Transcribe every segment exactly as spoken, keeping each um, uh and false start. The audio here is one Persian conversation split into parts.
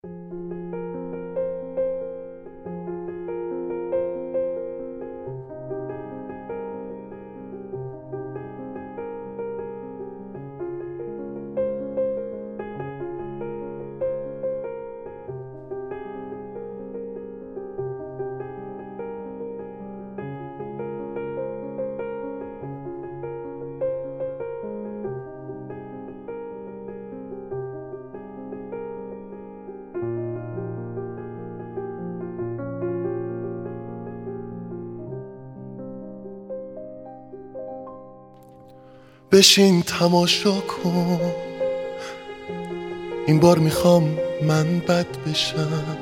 بشین تماشا کن، این بار میخوام من بد بشم،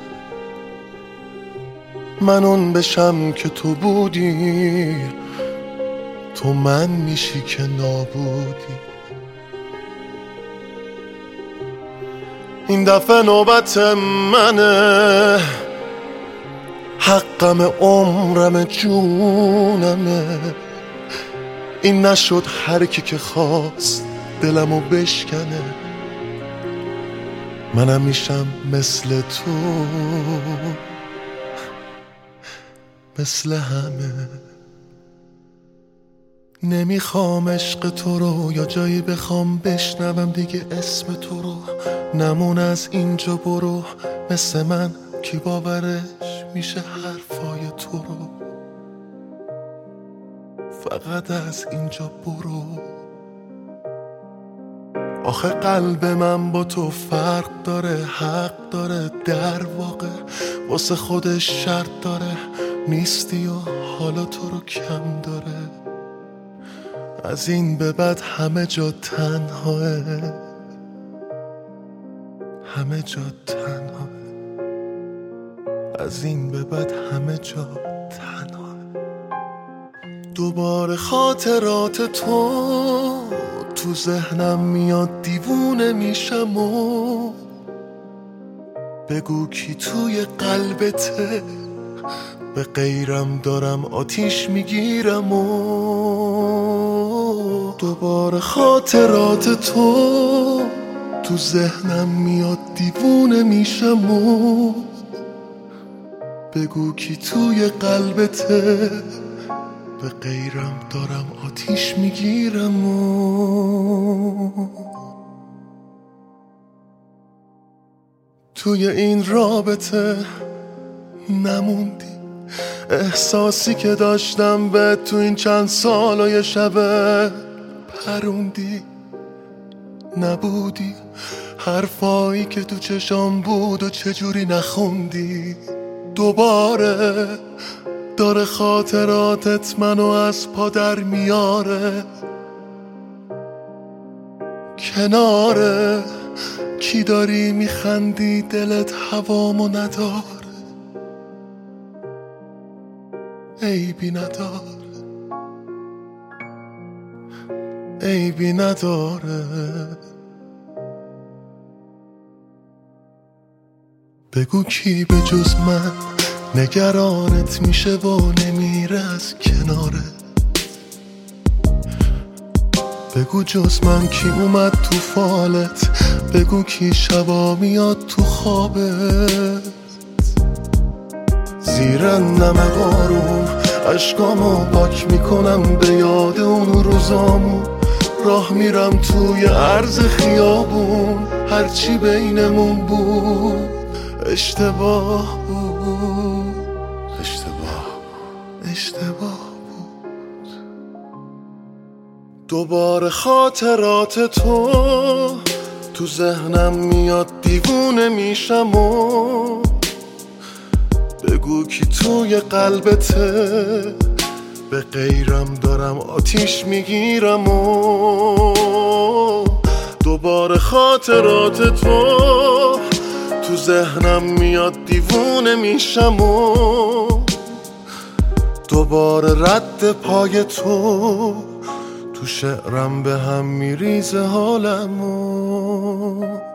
من اون بشم که تو بودی، تو من میشی که نابودی. این دفعه نوبت منه، حقم عمرم جونمه، این نشد هر کی که خواست دلمو بشکنه، منم میشم مثل تو، مثل همه. نمیخوام عشق تو رو یا جایی بخوام بشنوم دیگه اسم تو رو، نمون از اینجا برو، مثل من کی باورش میشه حرفای تو رو، فقط از اینجا برو. آخه قلب من با تو فرق داره، حق داره، در واقع واسه خودش شرط داره، نیستی و حالا تو رو کم داره، از این به بعد همه جا تنهاه، همه جا تنهاه، از این به بعد همه جا تنهاه. دوباره خاطرات تو تو ذهنم میاد، دیوونه میشم و بگو کی توی قلبته، به غیرم دارم آتیش میگیرم و دوباره خاطرات تو تو ذهنم میاد، دیوونه میشم و بگو کی توی قلبته، به غیرم دارم آتیش میگیرم و توی این رابطه نموندی، احساسی که داشتم به تو این چند سالای شبه پروندی، نبودی حرفایی که تو چشام بود و چجوری نخوندی. دوباره داره خاطراتت منو از پا در میاره، کناره کی داری میخندی دلت هوامو نداره، عیبی نداره، عیبی نداره. بگو کی به جز من نگرانت میشه و نمیره از کناره، بگو جز من کی اومد تو فالت، بگو کی شبا میاد تو خوابت. زیر نم بارون اشکامو پاک میکنم به یاد اون روزامون، راه میرم توی عرض خیابون، هرچی بینمون بود اشتباه بود، اشتباه اشتباه بود. دوباره خاطرات تو تو ذهنم میاد، دیوونه میشم و بگو کی توی قلبته، به غیرم دارم آتیش میگیرم و دوباره خاطرات تو تو ذهنم میاد، دیوونه میشم و دوباره رد پای تو تو شعرم به هم میریزه حالم و